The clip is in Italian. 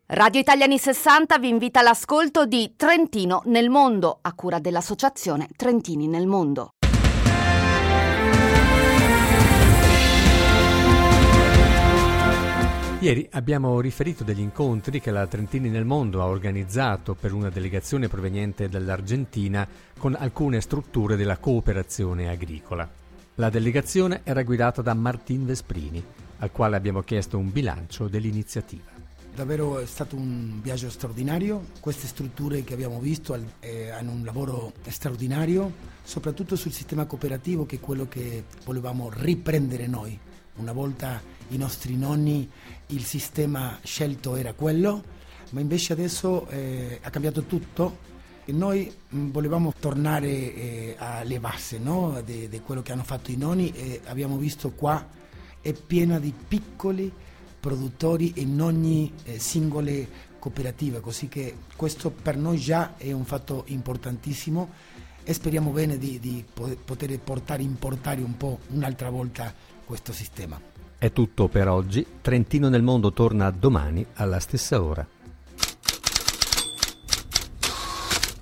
Radio Italiani 60 vi invita all'ascolto di Trentino nel mondo, a cura dell'associazione Trentini nel mondo. Ieri abbiamo riferito degli incontri che la Trentini nel mondo ha organizzato per una delegazione proveniente dall'Argentina con alcune strutture della cooperazione agricola. La delegazione era guidata da Martin Vesprini, al quale abbiamo chiesto un bilancio dell'iniziativa. Davvero è stato un viaggio straordinario. Queste strutture che abbiamo visto hanno un lavoro straordinario, soprattutto sul sistema cooperativo, che è quello che volevamo riprendere noi. Una volta i nostri nonni, il sistema scelto era quello, ma invece adesso ha cambiato tutto e noi volevamo tornare alle basi, no? di quello che hanno fatto i nonni, e abbiamo visto qua è piena di piccoli produttori in ogni singole cooperativa, così che questo per noi già è un fatto importantissimo e speriamo bene di poter importare un po' un'altra volta questo sistema. È tutto per oggi. Trentino nel mondo torna domani alla stessa ora.